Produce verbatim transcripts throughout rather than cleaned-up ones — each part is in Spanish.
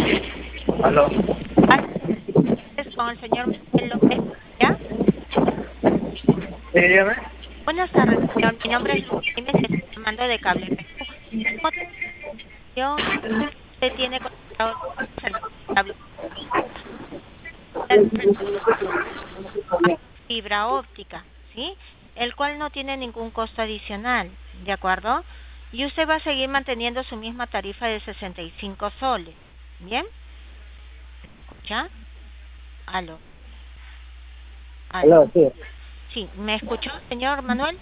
Aló. Ah, es con el señor Miguel López, ¿ya? Sí, dígame. Buenas tardes, señor. Mi nombre es Luis Jiménez, estoy llamando de Cable Perú. ¿Cómo usted tiene contratado el servicio de cable fibra óptica, ¿sí? El cual no tiene ningún costo adicional, ¿de acuerdo? Y usted va a seguir manteniendo su misma tarifa de sesenta y cinco soles, ¿bien? ¿Ya? Aló, aló. Aló, sí. Sí, ¿me escuchó, señor Manuel?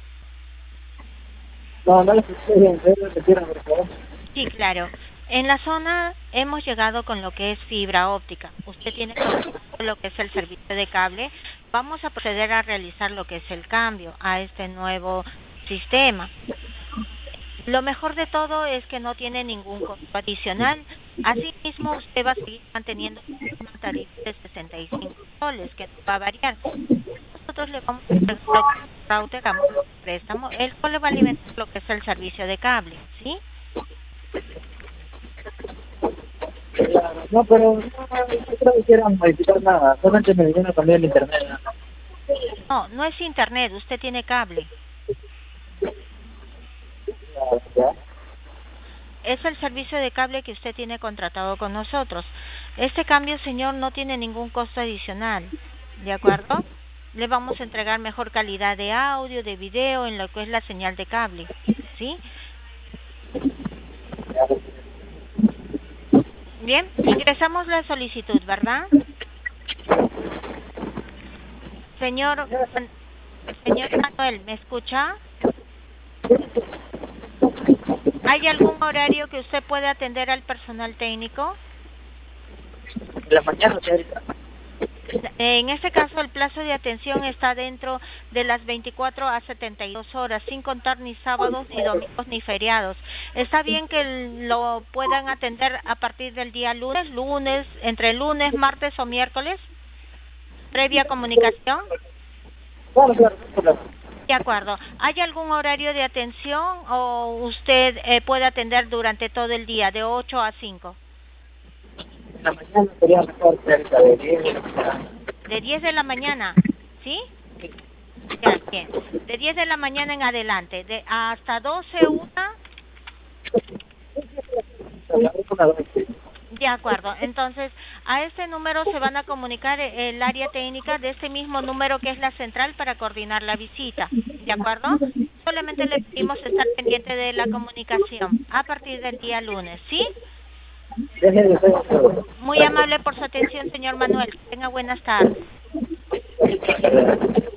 No, no le escuché bien. ¿Puede repetir, por favor? Sí, claro. En la zona hemos llegado con lo que es fibra óptica. Usted tiene lo que es el servicio de cable. Vamos a proceder a realizar lo que es el cambio a este nuevo sistema. Lo mejor de todo es que no tiene ningún costo adicional. Asimismo, usted va a seguir manteniendo una tarifa de sesenta y cinco soles, que no va a variar. Nosotros le vamos a entregar lo que es un router a modo de préstamo, el cual le va a alimentar lo que es el servicio de cable, ¿sí? Claro. No, pero no, no creo que quieran modificar nada. Solamente me vinieron a cambiar el internet. ¿No? No, no es internet, usted tiene cable. Claro, ya. Es el servicio de cable que usted tiene contratado con nosotros. Este cambio, señor, no tiene ningún costo adicional, ¿de acuerdo? Le vamos a entregar mejor calidad de audio, de video, en lo que es la señal de cable, ¿sí? Bien, ingresamos la solicitud, ¿verdad? Señor, señor Manuel, ¿me escucha? ¿Hay algún horario que usted pueda atender al personal técnico? En la mañana, señorita. En este caso, el plazo de atención está dentro de las veinticuatro a setenta y dos horas, sin contar ni sábados, ni domingos, ni feriados. ¿Está bien que lo puedan atender a partir del día lunes, lunes, entre lunes, martes o miércoles? ¿Previa comunicación? Claro, claro, no hay problema. De acuerdo. ¿Hay algún horario de atención o usted eh, puede atender durante todo el día, de ocho a cinco? En la mañana sería mejor, señorita, de diez. De diez de la mañana, ¿sí? Ya, bien. De diez de la mañana en adelante, de hasta doce, una. De acuerdo. Entonces, a este número se van a comunicar eh, el área técnica de este mismo número que es la central para coordinar la visita. ¿De acuerdo? Solamente le pedimos estar pendiente de la comunicación a partir del día lunes, ¿sí? Deje de ser todo. Muy amable por su atención, señor Manuel. Tenga buenas tardes.